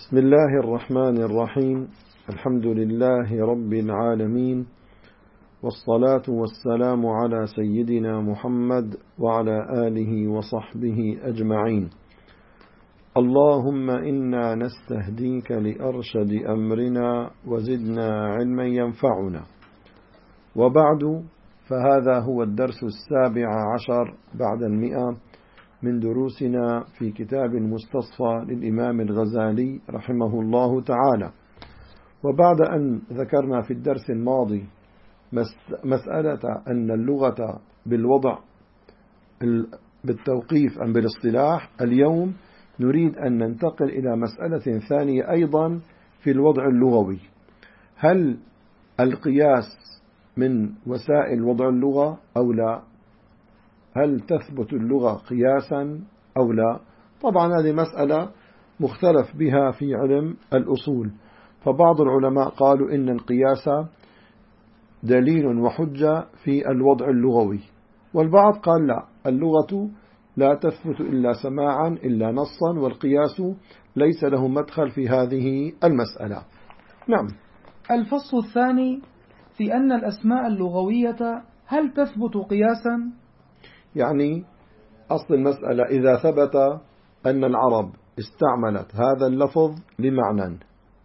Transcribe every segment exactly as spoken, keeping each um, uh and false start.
بسم الله الرحمن الرحيم. الحمد لله رب العالمين، والصلاة والسلام على سيدنا محمد وعلى آله وصحبه أجمعين. اللهم إنا نستهديك لأرشد أمرنا وزدنا علما ينفعنا. وبعد، فهذا هو الدرس السابع عشر بعد المئة من دروسنا في كتاب المستصفى للإمام الغزالي رحمه الله تعالى. وبعد أن ذكرنا في الدرس الماضي مسألة أن اللغة بالوضع بالتوقيف أم بالاصطلاح، اليوم نريد أن ننتقل إلى مسألة ثانية أيضا في الوضع اللغوي. هل القياس من وسائل وضع اللغة أو لا؟ هل تثبت اللغة قياسا أو لا؟ طبعا هذه مسألة مختلف بها في علم الأصول، فبعض العلماء قالوا إن القياس دليل وحجة في الوضع اللغوي، والبعض قال لا، اللغة لا تثبت إلا سماعا إلا نصا، والقياس ليس له مدخل في هذه المسألة. نعم. الفصل الثاني في أن الأسماء اللغوية هل تثبت قياسا؟ يعني أصل المسألة إذا ثبت أن العرب استعملت هذا اللفظ لمعنى،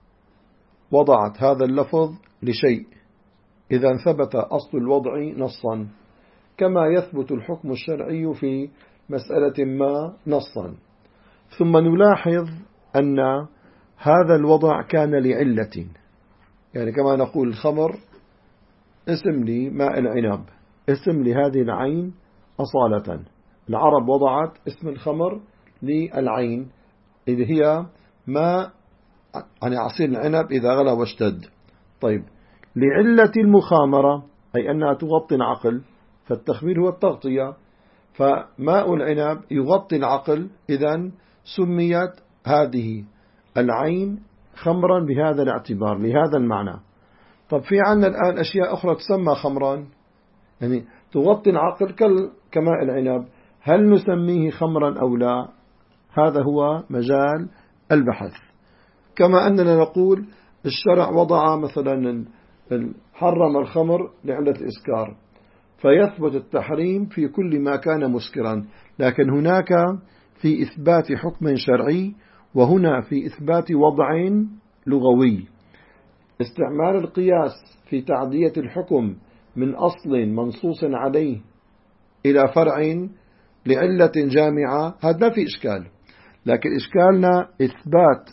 وضعت هذا اللفظ لشيء، إذا ثبت أصل الوضع نصا، كما يثبت الحكم الشرعي في مسألة ما نصا. ثم نلاحظ أن هذا الوضع كان لعلة، يعني كما نقول الخمر اسم لماء العنب، اسم لهذه العين أصالة. العرب وضعت اسم الخمر للعين إذ هي ماء، يعني عصير العنب إذا غلى واشتد. طيب، لعلة المخامرة أي أنها تغطي العقل، فالتخمير هو التغطية، فماء العنب يغطي العقل، إذن سميت هذه العين خمرا بهذا الاعتبار لهذا المعنى. طب في عنا الآن أشياء أخرى تسمى خمرا، يعني تغطي العقل كماء العنب، هل نسميه خمرا أو لا؟ هذا هو مجال البحث. كما أننا نقول الشرع وضع مثلا حرم الخمر لعلة الإسكار، فيثبت التحريم في كل ما كان مسكرا، لكن هناك في إثبات حكم شرعي، وهنا في إثبات وضع لغوي. استعمال القياس في تعدية الحكم من أصل منصوص عليه إلى فرع لعلة جامعة، هذا ما في إشكال، لكن إشكالنا إثبات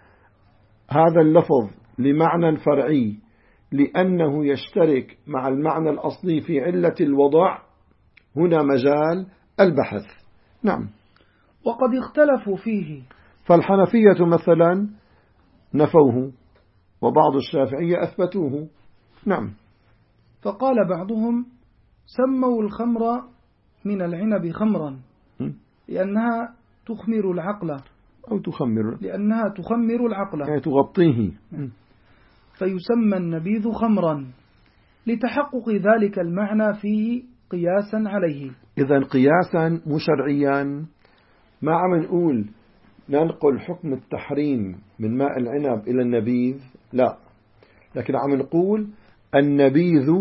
هذا اللفظ لمعنى فرعي لأنه يشترك مع المعنى الأصلي في علة الوضع، هنا مجال البحث. نعم. وقد اختلفوا فيه، فالحنفية مثلا نفوه، وبعض الشافعية أثبتوه. نعم. فقال بعضهم سموا الخمر من العنب خمرا لأنها تخمر العقل، أو تخمر لأنها تخمر العقل يعني تغطيه، فيسمى النبيذ خمرا لتحقق ذلك المعنى فيه قياسا عليه. إذن قياسا مشرعيا، ما عم نقول ننقل حكم التحريم من ماء العنب إلى النبيذ، لا، لكن عم نقول النبيذ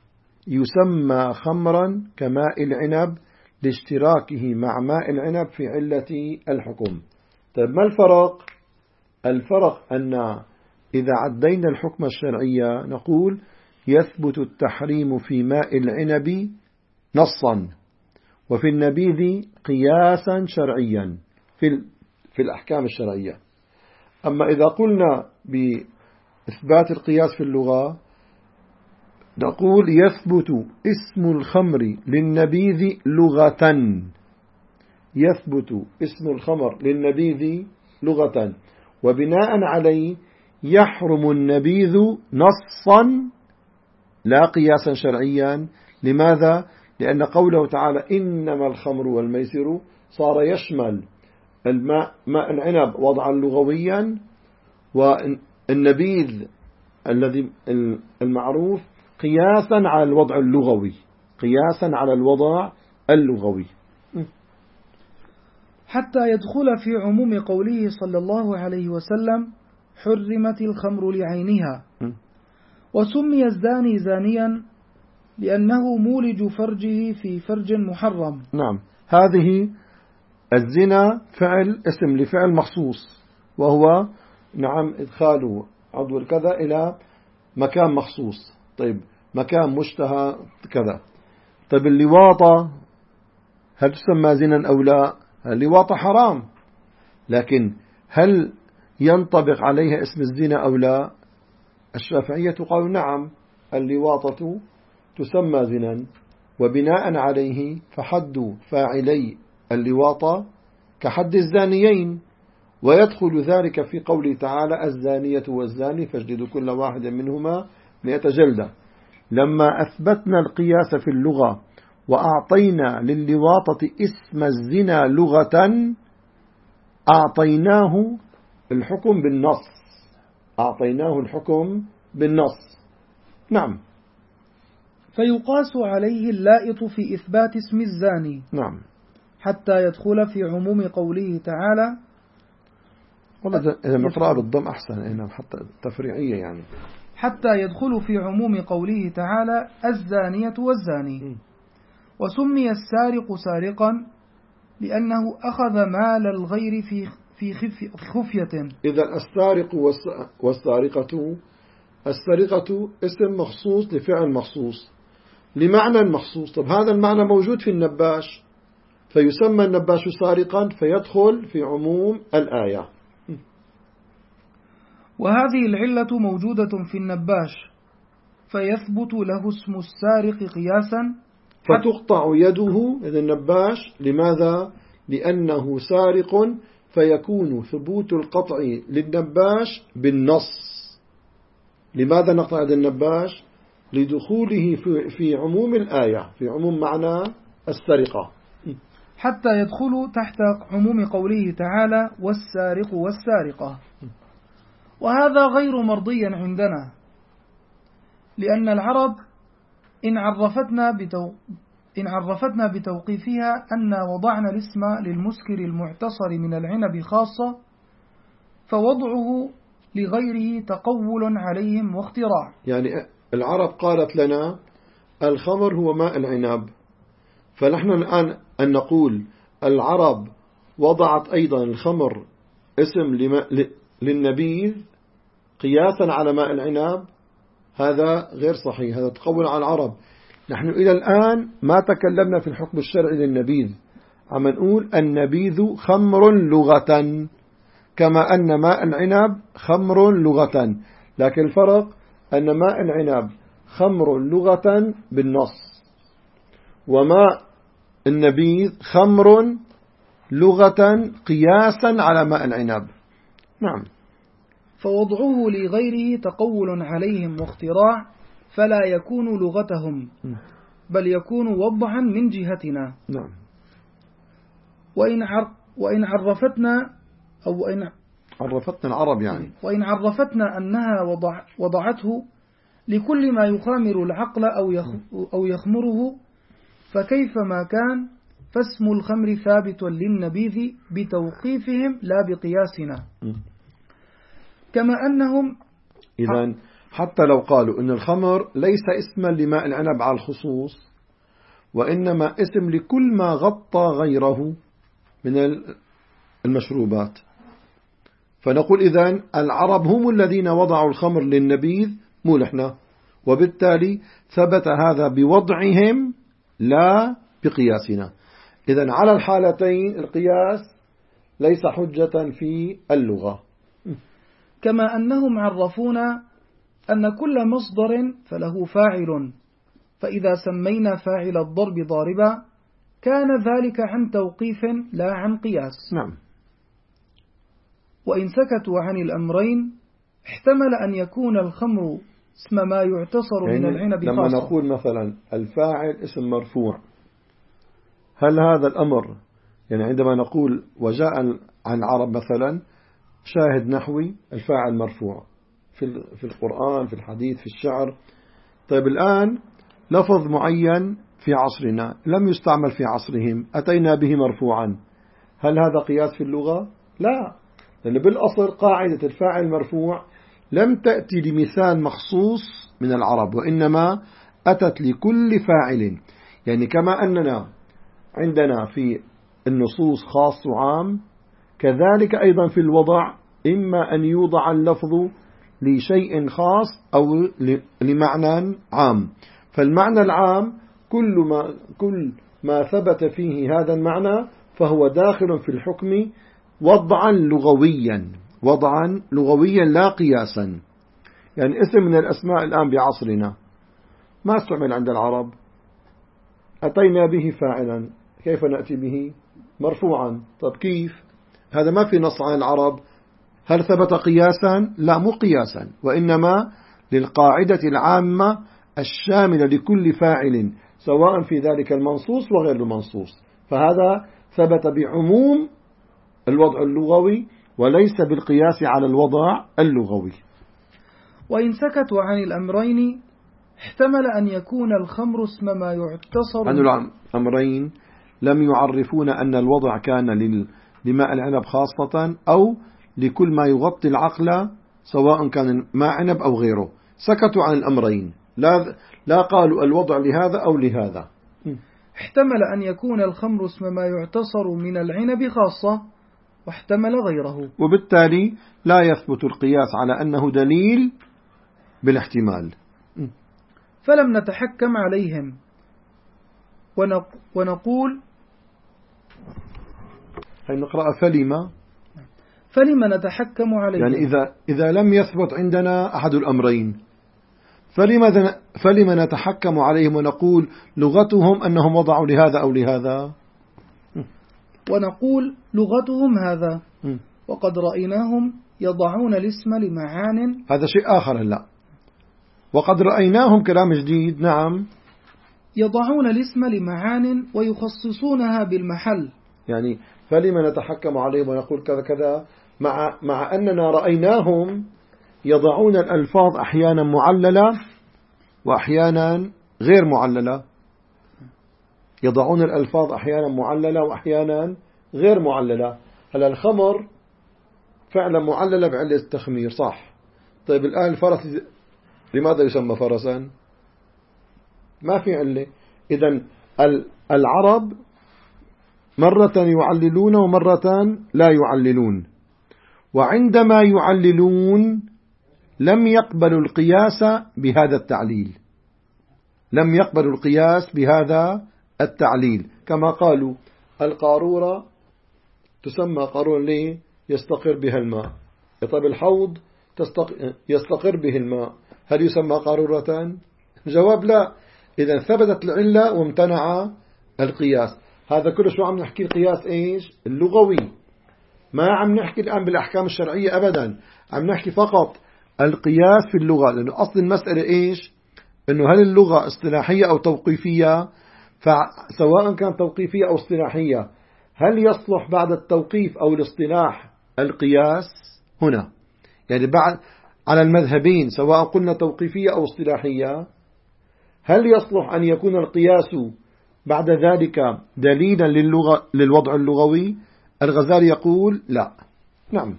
يسمى خمرا كماء العنب لاشتراكه مع ماء العنب في علة الحكم. طيب، ما الفرق؟ الفرق أن إذا عدينا الحكم الشرعي نقول يثبت التحريم في ماء العنب نصا، وفي النبيذ قياسا شرعيا في في الأحكام الشرعية. أما إذا قلنا بإثبات القياس في اللغة نقول يثبت اسم الخمر للنبيذ لغة، يثبت اسم الخمر للنبيذ لغة، وبناء عليه يحرم النبيذ نصا لا قياسا شرعيا. لماذا؟ لأن قوله تعالى إنما الخمر والميسر صار يشمل الماء ماء العنب وضعا لغويا، والنبيذ الذي المعروف قياسا على الوضع اللغوي، قياسا على الوضع اللغوي. حتى يدخل في عموم قوله صلى الله عليه وسلم حرمت الخمر لعينها. وسمي الزاني زانيا لأنه مولج فرجه في فرج محرم. نعم، هذه الزنا فعل اسم لفعل مخصوص، وهو نعم إدخال عضو الكذا إلى مكان مخصوص. طيب مكان مشتهى كذا. طيب اللواطة هل تسمى زنا أو لا؟ اللواطة حرام، لكن هل ينطبق عليها اسم الزنا أو لا؟ الشافعية قالوا نعم، اللواطة تسمى زنا، وبناء عليه فحد فاعلي اللواطة كحد الزانيين، ويدخل ذلك في قوله تعالى الزانية والزاني فاجلدوا كل واحد منهما مئة جلدة. لما أثبتنا القياس في اللغة وأعطينا للواطة اسم الزنا لغة أعطيناه الحكم بالنص، أعطيناه الحكم بالنص. نعم. فيقاس عليه اللائط في إثبات اسم الزاني. نعم. حتى يدخل في عموم قوله تعالى. والله إذا نقرأ بالضم أحسن، إنه حتى تفريعية يعني. حتى يدخل في عموم قوله تعالى الزانية والزاني. م. وسمي السارق سارقا لأنه أخذ مال الغير في في خفية. إذا السارق والسارقة، السرقة اسم مخصوص لفعل مخصوص لمعنى مخصوص. طب هذا المعنى موجود في النباش، فيسمى النباش سارقا فيدخل في عموم الآية. وهذه العلة موجودة في النباش فيثبت له اسم السارق قياسا، فتقطع يده إذا النباش. لماذا؟ لأنه سارق، فيكون ثبوت القطع للنباش بالنص. لماذا نقطع يد النباش؟ لدخوله في, في عموم الآية، في عموم معنى السرقة. حتى يدخل تحت عموم قوله تعالى والسارق والسارقة. وهذا غير مرضي عندنا، لأن العرب إن عرفتنا, بتو... إن عرفتنا بتوقيفها أن وضعنا الاسم للمسكر المعتصر من العنب خاصة، فوضعه لغيره تقول عليهم واختراع. يعني العرب قالت لنا الخمر هو ماء العنب، فنحن الآن أن نقول العرب وضعت أيضا الخمر اسم لما... للنبيذ قياسا على ماء العنب، هذا غير صحيح، هذا تقول على العرب. نحن إلى الآن ما تكلمنا في الحكم الشرعي للنبيذ، عم نقول النبيذ خمر لغة كما أن ماء العنب خمر لغة، لكن الفرق أن ماء العنب خمر لغة بالنص، وماء النبيذ خمر لغة قياسا على ماء العنب. نعم. فوضعه لغيره تقول عليهم واختراع، فلا يكون لغتهم بل يكون وضعا من جهتنا. نعم. وإن, عر وإن عرفتنا أو وإن عرفتنا العرب يعني وإن عرفتنا أنها وضع وضعته لكل ما يخامر العقل أو أو يخمره، فكيف ما كان فاسم الخمر ثابت للنبيذ بتوقيفهم لا بقياسنا. كما أنهم إذن حتى لو قالوا إن الخمر ليس اسما لماء العنب على الخصوص، وإنما اسم لكل ما غطى غيره من المشروبات، فنقول إذن العرب هم الذين وضعوا الخمر للنبيذ مو نحن، وبالتالي ثبت هذا بوضعهم لا بقياسنا. إذن على الحالتين القياس ليس حجة في اللغة. كما أنهم عرفونا أن كل مصدر فله فاعل، فإذا سمينا فاعل الضرب ضاربا كان ذلك عن توقيف لا عن قياس. نعم. وإن سكتوا عن الأمرين احتمل أن يكون الخمر اسم ما يعتصر يعني من العنب لما خاصة. نقول مثلا الفاعل اسم مرفوع، هل هذا الأمر يعني عندما نقول وجاء عن العرب مثلا شاهد نحوي الفاعل مرفوع في في القرآن، في الحديث، في الشعر. طيب الآن لفظ معين في عصرنا لم يستعمل في عصرهم، أتينا به مرفوعا، هل هذا قياس في اللغة؟ لا، لأن بالأصل قاعدة الفاعل المرفوع لم تأتي لمثال مخصوص من العرب، وإنما أتت لكل فاعل. يعني كما أننا عندنا في النصوص خاص وعام، كذلك أيضا في الوضع إما أن يوضع اللفظ لشيء خاص أو لمعنى عام. فالمعنى العام كل ما, كل ما ثبت فيه هذا المعنى فهو داخل في الحكم وضعا لغويا، وضعا لغويا لا قياسا. يعني اسم من الأسماء الآن بعصرنا ما استعمل عند العرب، أتينا به فاعلا، كيف نأتي به؟ مرفوعا. طب كيف؟ هذا ما في نص عن العرب. هل ثبت قياسا؟ لا، مو قياسا، وإنما للقاعدة العامة الشاملة لكل فاعل سواء في ذلك المنصوص وغير المنصوص. فهذا ثبت بعموم الوضع اللغوي وليس بالقياس على الوضع اللغوي. وإن سكتوا عن الأمرين احتمل أن يكون الخمر اسم ما يعتصر عن الأمرين لم يعرفون أن الوضع كان لماء العنب خاصة أو لكل ما يغطي العقل سواء كان ماء عنب أو غيره. سكتوا عن الأمرين، لا, لا قالوا الوضع لهذا أو لهذا. احتمل أن يكون الخمر اسم ما يعتصر من العنب خاصة، واحتمل غيره، وبالتالي لا يثبت القياس على أنه دليل بالاحتمال. فلم نتحكم عليهم ونقول هاي نقرأ فلما فلما نتحكم عليهم، يعني إذا, إذا لم يثبت عندنا أحد الأمرين فلما, فلما نتحكم عليهم ونقول لغتهم أنهم وضعوا لهذا أو لهذا، ونقول لغتهم هذا وقد رأيناهم يضعون الاسم لمعان. هذا شيء آخر. هلا وقد رأيناهم كلام جديد. نعم، يضعون الاسم لمعان ويخصصونها بالمحل. يعني فلما نتحكم عليهم ونقول كذا كذا مع, مع أننا رأيناهم يضعون الألفاظ أحيانا معللة وأحيانا غير معللة. يضعون الألفاظ أحيانا معللة وأحيانا غير معللة. هلا الخمر فعلا معللة بعلة التخمير، صح. طيب الآن الفرس لماذا يسمى فرسا؟ ما في علة. إذن العرب مرة يعللون ومرة لا يعللون، وعندما يعللون لم يقبلوا القياس بهذا التعليل، لم يقبلوا القياس بهذا التعليل. كما قالوا القارورة تسمى قارورة ليه؟ يستقر بها الماء. طيب الحوض يستقر به الماء، هل يسمى قارورة؟ جواب لا. إذا ثبتت العلة وامتنع القياس. هذا كله شو عم نحكي؟ القياس إيش؟ اللغوي. ما عم نحكي الآن بالأحكام الشرعية أبدا، عم نحكي فقط القياس في اللغة. لأنه أصل المسألة إيش؟ إنه هل اللغة اصطلاحية أو توقيفية؟ فسواء كانت توقيفية أو اصطلاحية، هل يصلح بعد التوقيف أو الاصطلاح القياس هنا؟ يعني بعد على المذهبين سواء قلنا توقيفية أو اصطلاحية، هل يصلح أن يكون القياس بعد ذلك دليلا للغة للوضع اللغوي؟ الغزالي يقول لا. نعم.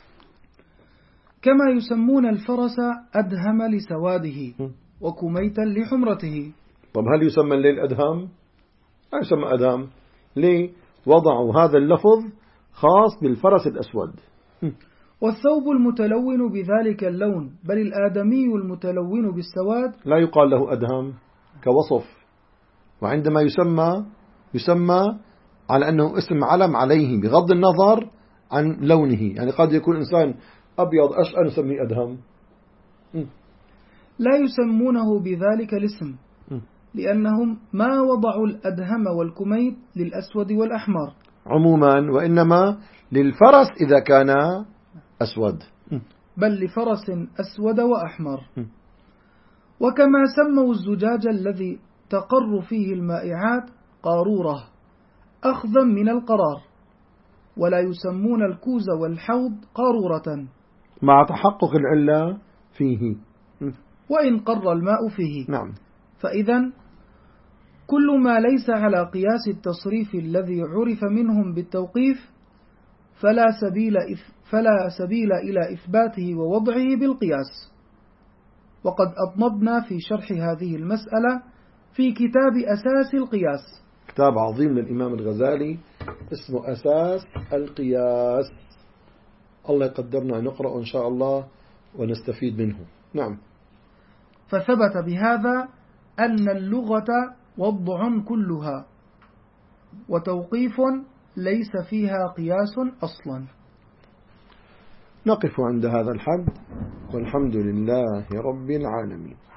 كما يسمون الفرس أدهم لسواده وكميتا لحمرته. طب هل يسمى الليل أدهم؟ لا يسمى أدهم. ليه؟ وضعوا هذا اللفظ خاص بالفرس الأسود. والثوب المتلون بذلك اللون، بل الآدمي المتلون بالسواد لا يقال له أدهم كوصف، وعندما يسمى يسمى على أنه اسم علم عليه بغض النظر عن لونه. يعني قد يكون إنسان أبيض أشقر نسميه أدهم. لا يسمونه بذلك الاسم لأنهم ما وضعوا الأدهم والكميت للأسود والأحمر عموما، وإنما للفرس إذا كان أسود، بل لفرس أسود وأحمر. وكما سموا الزجاج الذي تقر فيه المائعات قارورة أخذا من القرار، ولا يسمون الكوز والحوض قارورة مع تحقق العلة فيه وإن قر الماء فيه. نعم. فإذا كل ما ليس على قياس التصريف الذي عرف منهم بالتوقيف فلا سبيل, فلا سبيل إلى إثباته ووضعه بالقياس. وقد أطنبنا في شرح هذه المسألة في كتاب أساس القياس، كتاب عظيم للإمام الغزالي اسمه أساس القياس. الله يقدرنا أن نقرأ إن شاء الله ونستفيد منه. نعم. فثبت بهذا أن اللغة وضع كلها وتوقيف ليس فيها قياس أصلا. نقف عند هذا الحد، والحمد لله رب العالمين.